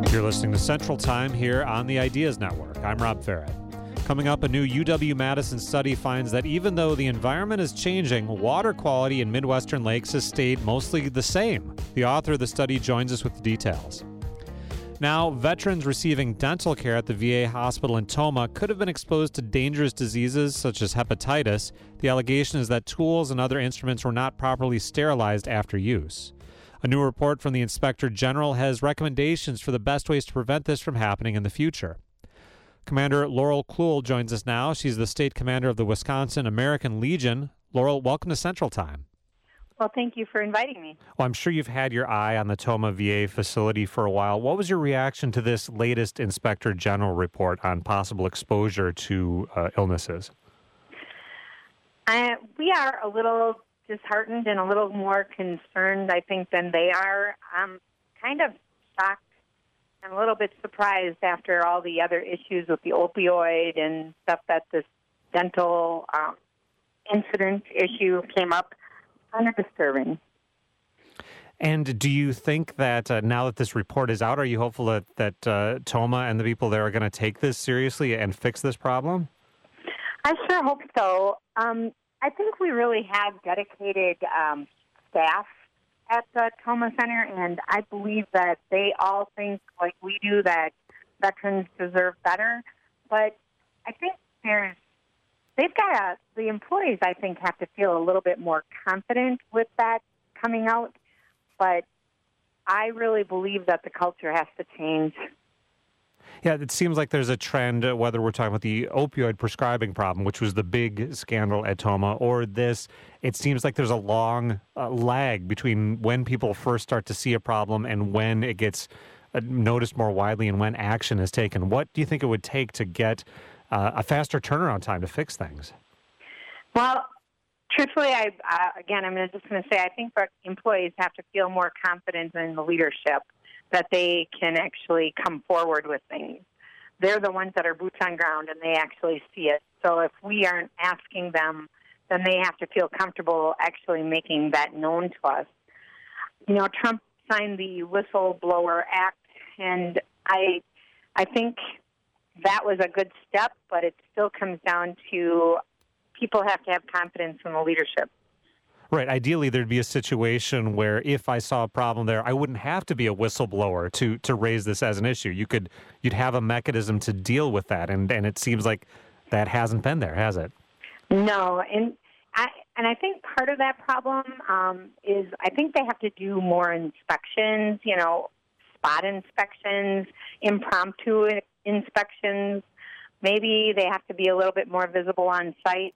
You're listening to Central Time here on the Ideas Network. I'm Rob Farrett. Coming up, a new UW-Madison study finds that even though the environment is changing, water quality in Midwestern lakes has stayed mostly the same. The author of the study joins us with the details. Now, veterans receiving dental care at the VA hospital in Tomah could have been exposed to dangerous diseases such as hepatitis. The allegation is that tools and other instruments were not properly sterilized after use. A new report from the Inspector General has recommendations for the best ways to prevent this from happening in the future. Commander Laurel Kluhl joins us now. She's the state commander of the Wisconsin American Legion. Laurel, welcome to Central Time. Well, thank you for inviting me. Well, I'm sure you've had your eye on the Tomah VA facility for a while. What was your reaction to this latest Inspector General report on possible exposure to illnesses? We are a little disheartened and a little more concerned, I think, than they are. I'm kind of shocked and a little bit surprised after all the other issues with the opioid and stuff that this dental incident issue came up. Kind of disturbing. And do you think that now that this report is out, are you hopeful that Tomah and the people there are going to take this seriously and fix this problem? I sure hope so. I think we really have dedicated staff at the Tomah Center, and I believe that they all think, like we do, that veterans deserve better. But I think the employees, I think, have to feel a little bit more confident with that coming out. But I really believe that the culture has to change. Yeah, it seems like there's a trend, whether we're talking about the opioid prescribing problem, which was the big scandal at Tomah, or this, it seems like there's a long lag between when people first start to see a problem and when it gets noticed more widely and when action is taken. What do you think it would take to get a faster turnaround time to fix things? Well, truthfully, I'm just going to say I think our employees have to feel more confident in the leadership, that they can actually come forward with things. They're the ones that are boots on ground, and they actually see it. So if we aren't asking them, then they have to feel comfortable actually making that known to us. You know, Trump signed the Whistleblower Act, and I think that was a good step, but it still comes down to people have to have confidence in the leadership. Right. Ideally, there'd be a situation where if I saw a problem there, I wouldn't have to be a whistleblower to raise this as an issue. You'd have a mechanism to deal with that, and it seems like that hasn't been there, has it? No, and I think part of that problem is I think they have to do more inspections, spot inspections, impromptu inspections. Maybe they have to be a little bit more visible on site.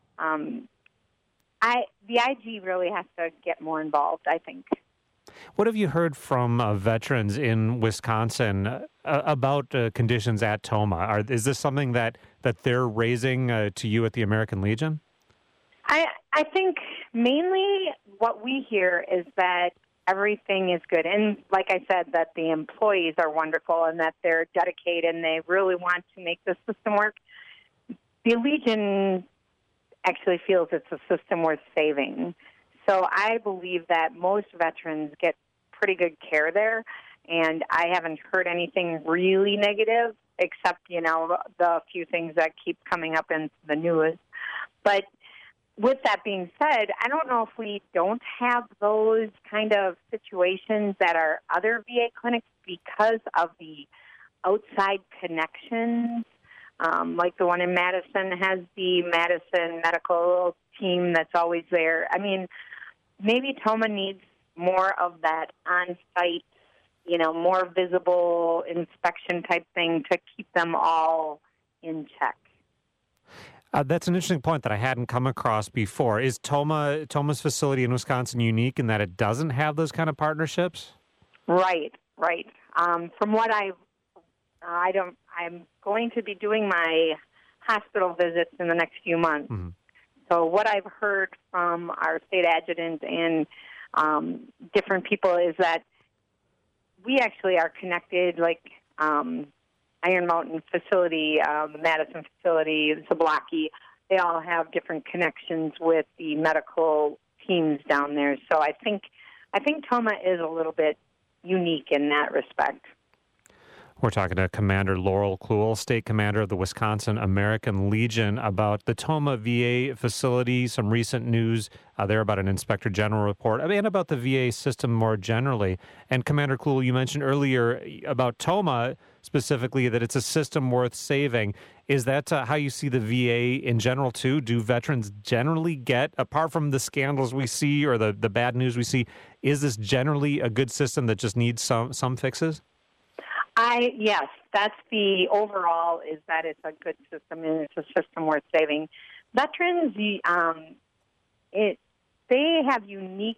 The IG really has to get more involved, I think. What have you heard from veterans in Wisconsin about conditions at Tomah? Is this something that they're raising to you at the American Legion? I think mainly what we hear is that everything is good. And like I said, that the employees are wonderful and that they're dedicated and they really want to make the system work. The Legion actually feels it's a system worth saving. So I believe that most veterans get pretty good care there, and I haven't heard anything really negative except, the few things that keep coming up in the news. But with that being said, I don't know if we don't have those kind of situations at our other VA clinics because of the outside connections. Like the one in Madison has the Madison medical team that's always there. I mean, maybe Tomah needs more of that on-site, more visible inspection type thing to keep them all in check. That's an interesting point that I hadn't come across before. Is Tomah's facility in Wisconsin unique in that it doesn't have those kind of partnerships? Right. From what I'm going to be doing my hospital visits in the next few months. Mm-hmm. So what I've heard from our state adjutant and different people is that we actually are connected, like Iron Mountain facility, the Madison facility, the Zablocki. They all have different connections with the medical teams down there. So I think Tomah is a little bit unique in that respect. We're talking to Commander Laurel Kluhl, State Commander of the Wisconsin American Legion, about the Tomah VA facility, some recent news there about an Inspector General report, and about the VA system more generally. And Commander Kluhl, you mentioned earlier about Tomah specifically that it's a system worth saving. Is that how you see the VA in general, too? Do veterans generally get, apart from the scandals we see or the bad news we see, is this generally a good system that just needs some fixes? Yes, that's the overall, is that it's a good system and it's a system worth saving. Veterans, they have unique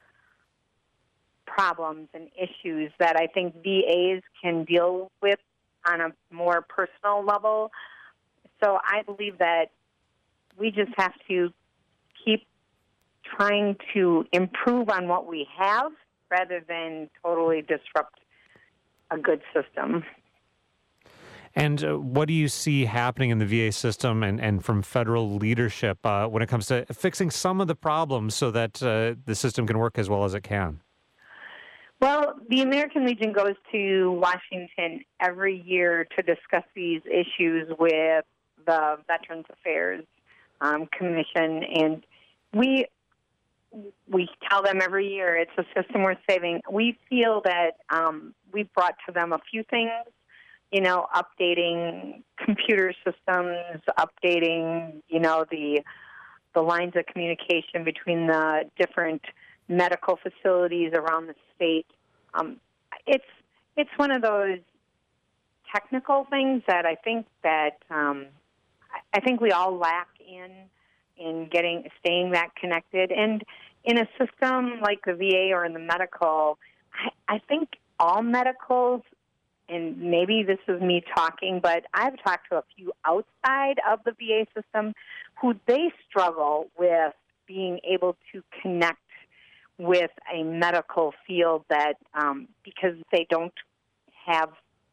problems and issues that I think VAs can deal with on a more personal level. So I believe that we just have to keep trying to improve on what we have rather than totally disrupt a good system. And what do you see happening in the VA system and from federal leadership when it comes to fixing some of the problems so that the system can work as well as it can? Well, the American Legion goes to Washington every year to discuss these issues with the Veterans Affairs Commission, and we tell them every year it's a system worth saving. We feel that we've brought to them a few things, updating computer systems, updating, the lines of communication between the different medical facilities around the state. It's one of those technical things that I think we all lack in staying that connected. And in a system like the VA or in the medical, I think all medicals, and maybe this is me talking, but I've talked to a few outside of the VA system who they struggle with being able to connect with a medical field that because they don't have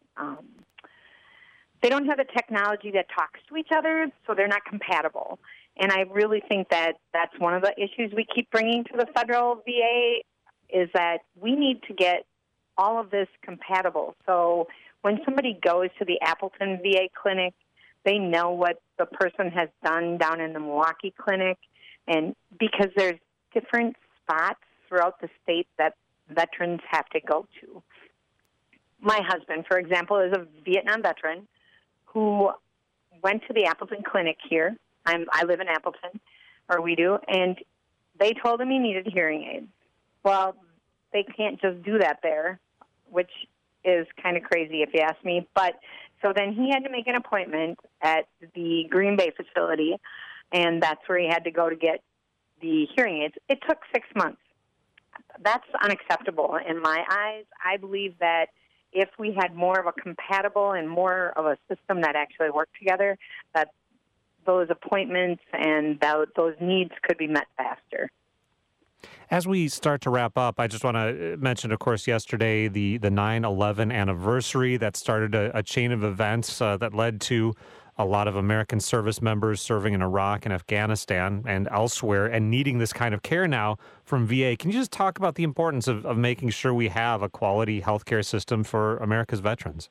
the technology that talks to each other, so they're not compatible. And I really think that that's one of the issues we keep bringing to the federal VA is that we need to get all of this compatible. So when somebody goes to the Appleton VA clinic, they know what the person has done down in the Milwaukee clinic, and because there's different spots throughout the state that veterans have to go to. My husband, for example, is a Vietnam veteran who went to the Appleton clinic here. I live in Appleton, or we do, and they told him he needed hearing aids. Well, they can't just do that there, which is kind of crazy if you ask me. But so then he had to make an appointment at the Green Bay facility, and that's where he had to go to get the hearing aids. It took 6 months. That's unacceptable in my eyes. I believe that if we had more of a compatible and more of a system that actually worked together, that those appointments and those needs could be met faster. As we start to wrap up, I just want to mention, of course, yesterday, the 9/11 anniversary that started a chain of events that led to a lot of American service members serving in Iraq and Afghanistan and elsewhere and needing this kind of care now from VA. Can you just talk about the importance of making sure we have a quality healthcare system for America's veterans?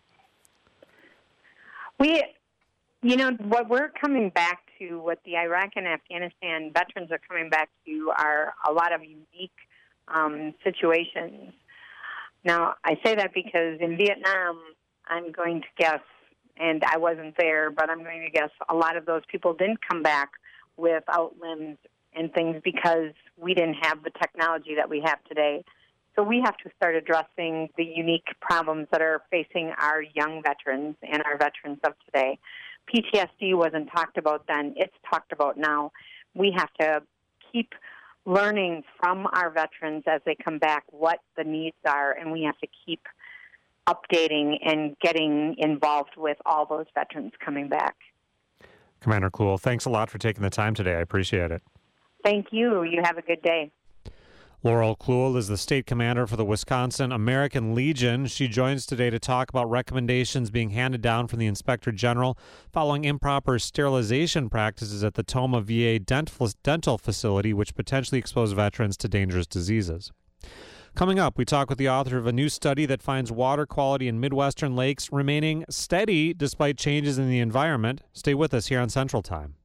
What we're coming back to, what the Iraq and Afghanistan veterans are coming back to, are a lot of unique situations. Now, I say that because in Vietnam, I'm going to guess, and I wasn't there, but I'm going to guess a lot of those people didn't come back without limbs and things because we didn't have the technology that we have today. So we have to start addressing the unique problems that are facing our young veterans and our veterans of today. PTSD wasn't talked about then. It's talked about now. We have to keep learning from our veterans as they come back what the needs are, and we have to keep updating and getting involved with all those veterans coming back. Commander Kluhl, thanks a lot for taking the time today. I appreciate it. Thank you. You have a good day. Laurel Kluhl is the state commander for the Wisconsin American Legion. She joins today to talk about recommendations being handed down from the Inspector General following improper sterilization practices at the Tomah VA dental facility, which potentially expose veterans to dangerous diseases. Coming up, we talk with the author of a new study that finds water quality in Midwestern lakes remaining steady despite changes in the environment. Stay with us here on Central Time.